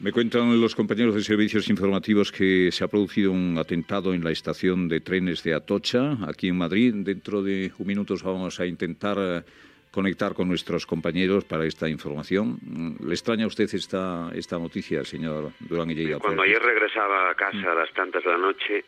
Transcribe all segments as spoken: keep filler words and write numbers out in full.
Me cuentan los compañeros de servicios informativos que se ha producido un atentado en la estación de trenes de Atocha, aquí en Madrid. Dentro de un minuto vamos a intentar conectar con nuestros compañeros para esta información. ¿Le extraña a usted esta, esta noticia, señor Durán y Lleida? Cuando ayer regresaba a casa a las tantas de la noche,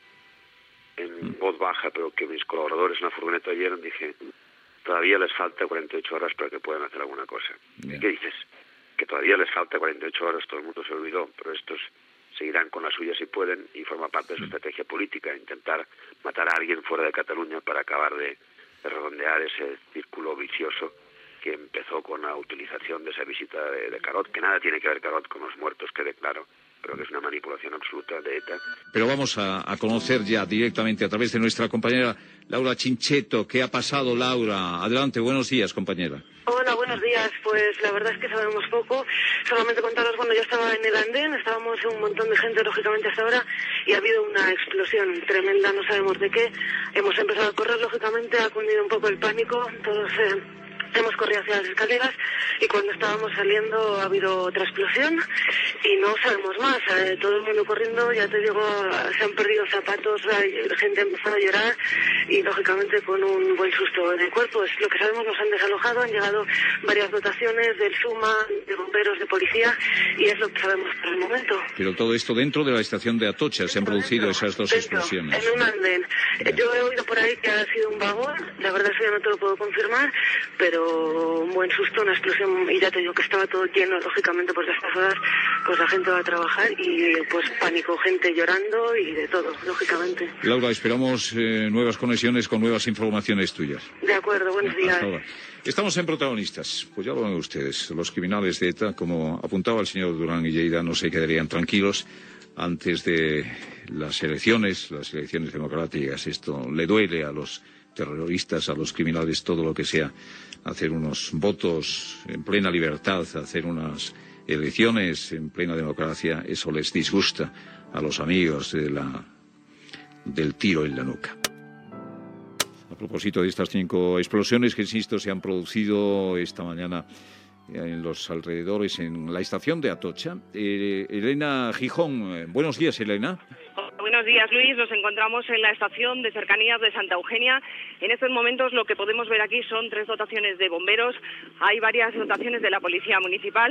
en mm. voz baja, pero que mis colaboradores en la furgoneta oyeron, dije, todavía les falta cuarenta y ocho horas para que puedan hacer alguna cosa. Bien. ¿Qué dices? Que todavía les falta cuarenta y ocho horas, todo el mundo se olvidó, pero estos seguirán con las suyas si pueden, y forma parte de su estrategia política, intentar matar a alguien fuera de Cataluña para acabar de, de redondear ese círculo vicioso que empezó con la utilización de esa visita de, de Carod, que nada tiene que ver Carod con los muertos, quede claro, pero que es una manipulación absoluta de ETA. Pero vamos a, a conocer ya directamente a través de nuestra compañera Laura Chinchetto. ¿Qué ha pasado, Laura? Adelante, buenos días, compañera. Hola, buenos días. Pues la verdad es que sabemos poco. Solamente contaros, bueno, yo estaba en el andén, estábamos un montón de gente, lógicamente, hasta ahora, y ha habido una explosión tremenda, no sabemos de qué. Hemos empezado a correr, lógicamente, ha cundido un poco el pánico, todos eh, hemos corrido hacia las escaleras, y cuando estábamos saliendo ha habido otra explosión, y no sabemos más. Eh, todo el mundo corriendo, ya te digo, se han perdido zapatos, la gente ha empezado a llorar, y lógicamente con un buen susto en el cuerpo. Es lo que sabemos, nos han desalojado, han llegado varias dotaciones del SUMA, de bomberos, de policía, y es lo que sabemos por el momento. Pero todo esto dentro de la estación de Atocha se han producido dentro, esas dos dentro, explosiones. En un andén. Bien. Yo he oído por ahí que ha sido un vagón, la verdad es que yo no te lo puedo confirmar, pero un buen susto, una explosión, y ya te digo que estaba todo lleno, lógicamente, pues de estas horas, pues la gente va a trabajar y pues pánico, gente llorando y de todo, lógicamente. Laura, esperamos eh, nuevas conexiones con nuevas informaciones tuyas. De acuerdo, buenos días. Estamos en Protagonistas. Pues ya lo ven ustedes, los criminales de ETA, como apuntaba el señor Durán y Lleida, no se quedarían tranquilos antes de las elecciones, las elecciones democráticas. Esto le duele a los terroristas, a los criminales, todo lo que sea hacer unos votos en plena libertad, hacer unas elecciones en plena democracia. Eso les disgusta a los amigos de la, del tiro en la nuca. A propósito de estas cinco explosiones que, insisto, se han producido esta mañana en los alrededores, en la estación de Atocha. Eh, Elena Gijón, buenos días, Elena. Buenos días, Luis. Nos encontramos en la estación de cercanías de Santa Eugenia. En estos momentos lo que podemos ver aquí son tres dotaciones de bomberos. Hay varias dotaciones de la Policía Municipal.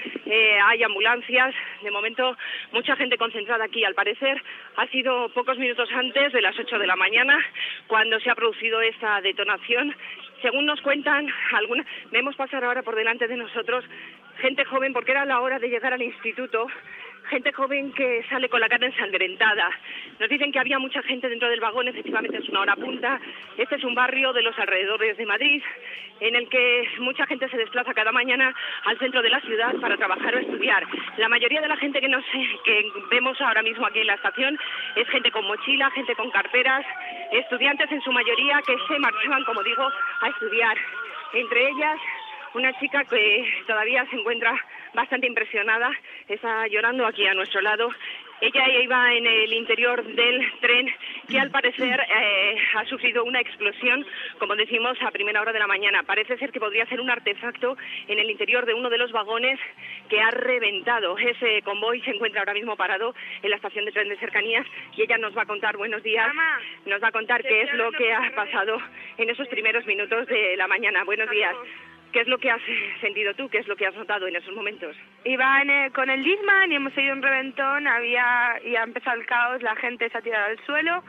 Eh, hay ambulancias. De momento, mucha gente concentrada aquí. Al parecer, ha sido pocos minutos antes de las ocho de la mañana cuando se ha producido esta detonación. Según nos cuentan, alguna, vemos pasar ahora por delante de nosotros gente joven, porque era la hora de llegar al instituto. Gente joven que sale con la cara ensangrentada. Nos dicen que había mucha gente dentro del vagón, efectivamente es una hora punta. Este es un barrio de los alrededores de Madrid, en el que mucha gente se desplaza cada mañana al centro de la ciudad para trabajar o estudiar. La mayoría de la gente que, nos, que vemos ahora mismo aquí en la estación es gente con mochila, gente con carteras, estudiantes en su mayoría que se marchaban, como digo, a estudiar. Entre ellas, una chica que todavía se encuentra bastante impresionada, está llorando aquí a nuestro lado. Ella iba en el interior del tren que al parecer eh, ha sufrido una explosión, como decimos, a primera hora de la mañana. Parece ser que podría ser un artefacto en el interior de uno de los vagones que ha reventado. Ese convoy se encuentra ahora mismo parado en la estación de tren de cercanías y ella nos va a contar, buenos días, nos va a contar qué es lo que ha pasado en esos primeros minutos de la mañana. Buenos días. ¿Qué es lo que has sentido tú? ¿Qué es lo que has notado en esos momentos? Iba en el, con el Disman y hemos oído un reventón, había y ha empezado el caos, la gente se ha tirado al suelo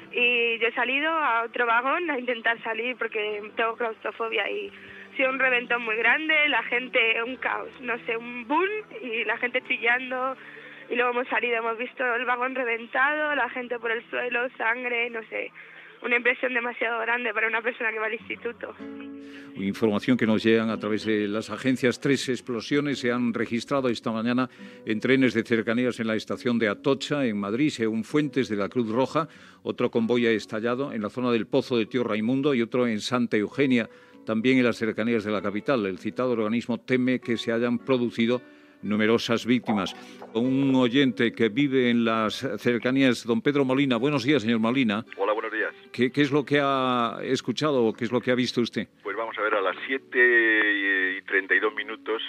y yo he salido a otro vagón a intentar salir porque tengo claustrofobia y ha sido un reventón muy grande, la gente, un caos, no sé, un boom y la gente chillando y luego hemos salido, hemos visto el vagón reventado, la gente por el suelo, sangre, no sé, una impresión demasiado grande para una persona que va al instituto. Información que nos llegan a través de las agencias. Tres explosiones se han registrado esta mañana en trenes de cercanías en la estación de Atocha, en Madrid, según fuentes de la Cruz Roja. Otro convoy ha estallado en la zona del Pozo de Tío Raimundo y otro en Santa Eugenia, también en las cercanías de la capital. El citado organismo teme que se hayan producido numerosas víctimas. Un oyente que vive en las cercanías, don Pedro Molina. Buenos días, señor Molina. Hola, buenos días. ¿Qué, qué es lo que ha escuchado o qué es lo que ha visto usted? Pues vamos a ver, a las siete y treinta y dos minutos eh,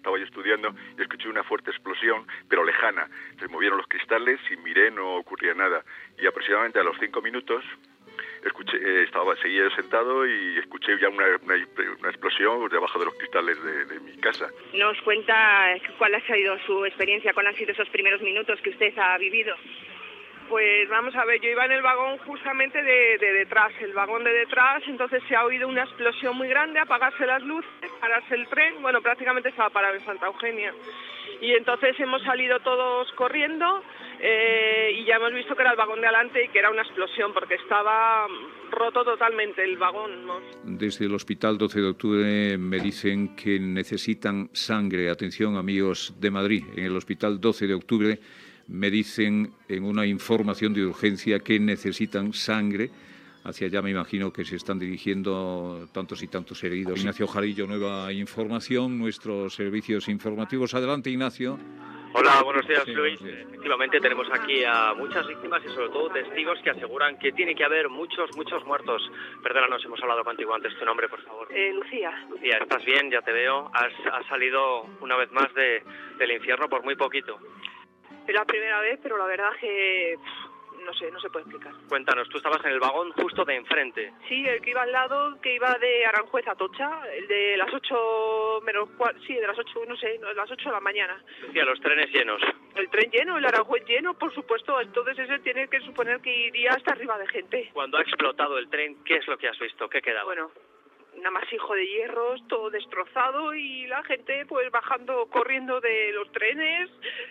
estaba yo estudiando, y escuché una fuerte explosión, pero lejana. Se movieron los cristales y miré, no ocurría nada. Y aproximadamente a los cinco minutos escuché, eh, estaba seguía yo sentado y escuché ya una, una, una explosión debajo de los cristales de, de mi casa. ¿Nos cuenta cuál ha sido su experiencia, cuáles han sido esos primeros minutos que usted ha vivido? Pues vamos a ver, yo iba en el vagón justamente de, de detrás, el vagón de detrás, entonces se ha oído una explosión muy grande, apagarse las luces, pararse el tren, bueno, prácticamente estaba parado en Santa Eugenia. Y entonces hemos salido todos corriendo eh, y ya hemos visto que era el vagón de adelante y que era una explosión, porque estaba roto totalmente el vagón, ¿no? Desde el Hospital doce de octubre me dicen que necesitan sangre. Atención, amigos de Madrid, en el Hospital doce de octubre me dicen en una información de urgencia que necesitan sangre. Hacia allá me imagino que se están dirigiendo tantos y tantos heridos. Ignacio Jarillo, nueva información, nuestros servicios informativos. Adelante, Ignacio. Hola, buenos días, sí, Luis. Sí. Efectivamente tenemos aquí a muchas víctimas y sobre todo testigos que aseguran que tiene que haber muchos, muchos muertos. Perdónanos, hemos hablado contigo antes. Tu nombre, por favor. Eh, Lucía. Lucía, ¿estás bien? Ya te veo. Has, has salido una vez más de, del infierno por muy poquito. Es la primera vez, pero la verdad que no sé, no se puede explicar. Cuéntanos, tú estabas en el vagón justo de enfrente. Sí, el que iba al lado, que iba de Aranjuez a Atocha, el de las ocho menos cuatro, sí, de las ocho, no sé, no, de las ocho de la mañana. Lucía, los trenes llenos. El tren lleno, el Aranjuez lleno, por supuesto, entonces ese tiene que suponer que iría hasta arriba de gente. Cuando ha explotado el tren, ¿qué es lo que has visto? ¿Qué quedaba? Bueno, un amasijo de hierros, todo destrozado y la gente pues bajando, corriendo de los trenes.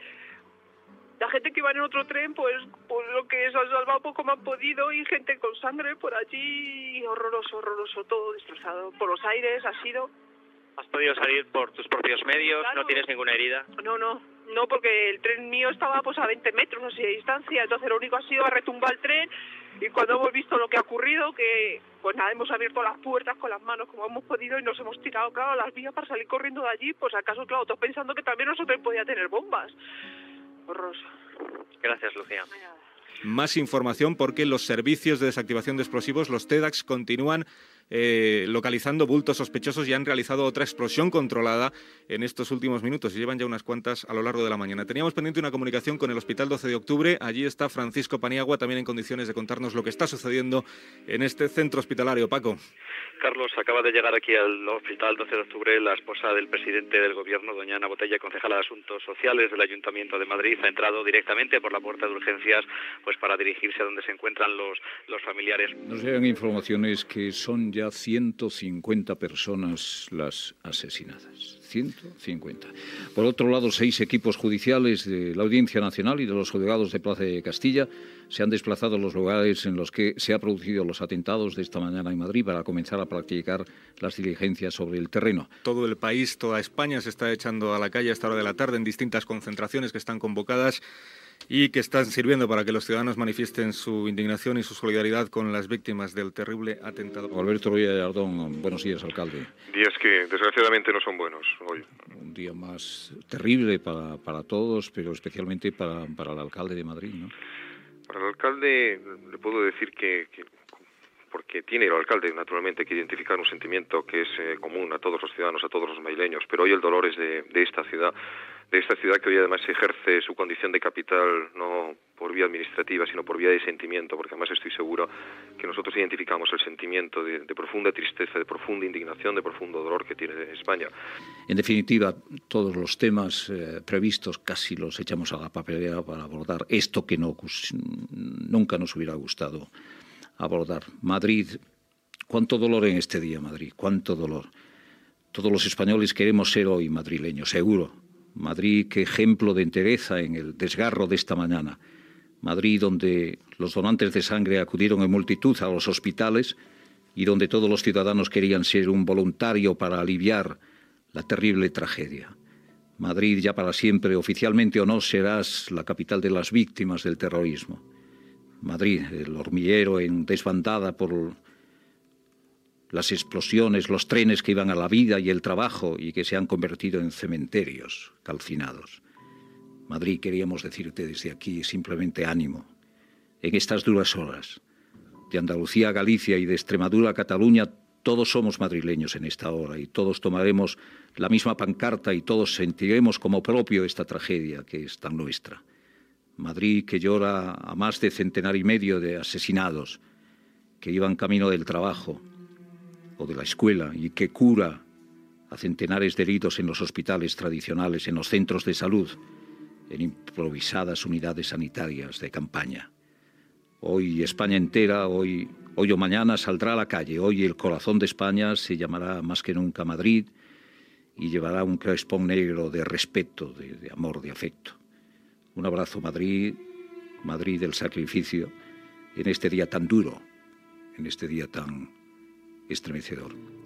La gente que iba en otro tren, pues, pues lo que se ha salvado poco me han podido, y gente con sangre por allí, horroroso, horroroso, todo destrozado. Por los aires ha sido... ¿Has podido salir por tus propios medios? Claro. ¿No tienes ninguna herida? No, no, no, porque el tren mío estaba pues a veinte metros así de distancia, entonces lo único ha sido a retumbar el tren, y cuando hemos visto lo que ha ocurrido, que pues nada, hemos abierto las puertas con las manos como hemos podido y nos hemos tirado, claro, a las vías para salir corriendo de allí, pues acaso, claro, todos pensando que también nosotros podía tener bombas. Horroroso. Gracias, Lucía. Más información porque los servicios de desactivación de explosivos, los TEDx, continúan eh, localizando bultos sospechosos y han realizado otra explosión controlada en estos últimos minutos y llevan ya unas cuantas a lo largo de la mañana. Teníamos pendiente una comunicación con el Hospital doce de octubre. Allí está Francisco Paniagua, también en condiciones de contarnos lo que está sucediendo en este centro hospitalario. Paco. Carlos, acaba de llegar aquí al Hospital doce de octubre la esposa del presidente del Gobierno, doña Ana Botella, concejala de Asuntos Sociales del Ayuntamiento de Madrid. Ha entrado directamente por la puerta de urgencias pues para dirigirse a donde se encuentran los, los familiares. Nos llegan informaciones que son ya ciento cincuenta personas las asesinadas. ciento cincuenta. Por otro lado, seis equipos judiciales de la Audiencia Nacional y de los juzgados de Plaza de Castilla se han desplazado a los lugares en los que se han producido los atentados de esta mañana en Madrid para comenzar a practicar las diligencias sobre el terreno. Todo el país, toda España se está echando a la calle a esta hora de la tarde en distintas concentraciones que están convocadas y que están sirviendo para que los ciudadanos manifiesten su indignación y su solidaridad con las víctimas del terrible atentado. Alberto Ruiz Gallardón, buenos días, alcalde. Días que desgraciadamente no son buenos hoy. Un día más terrible para, para todos, pero especialmente para, para el alcalde de Madrid, ¿no? Para el alcalde le puedo decir que, que porque tiene el alcalde naturalmente que identificar un sentimiento que es eh, común a todos los ciudadanos, a todos los madrileños, pero hoy el dolor es de, de esta ciudad, de esta ciudad que hoy además ejerce su condición de capital no por vía administrativa, sino por vía de sentimiento, porque además estoy seguro que nosotros identificamos el sentimiento de, de profunda tristeza, de profunda indignación, de profundo dolor que tiene España. En definitiva, todos los temas eh, previstos casi los echamos a la papelera para abordar esto que no, nunca nos hubiera gustado abordar. Madrid, cuánto dolor en este día, Madrid, cuánto dolor. Todos los españoles queremos ser hoy madrileños, seguro. Madrid, qué ejemplo de entereza en el desgarro de esta mañana. Madrid, donde los donantes de sangre acudieron en multitud a los hospitales y donde todos los ciudadanos querían ser un voluntario para aliviar la terrible tragedia. Madrid, ya para siempre, oficialmente o no, serás la capital de las víctimas del terrorismo. Madrid, el hormiguero en desbandada por las explosiones, los trenes que iban a la vida y el trabajo y que se han convertido en cementerios calcinados. Madrid, queríamos decirte desde aquí simplemente ánimo. En estas duras horas, de Andalucía a Galicia y de Extremadura a Cataluña, todos somos madrileños en esta hora y todos tomaremos la misma pancarta y todos sentiremos como propio esta tragedia que es tan nuestra. Madrid, que llora a más de centenar y medio de asesinados que iban camino del trabajo o de la escuela y que cura a centenares de heridos en los hospitales tradicionales, en los centros de salud, en improvisadas unidades sanitarias de campaña. Hoy España entera, hoy, hoy o mañana saldrá a la calle. Hoy el corazón de España se llamará más que nunca Madrid y llevará un crespón negro de respeto, de, de amor, de afecto. Un abrazo, Madrid, Madrid del sacrificio, en este día tan duro, en este día tan estremecedor.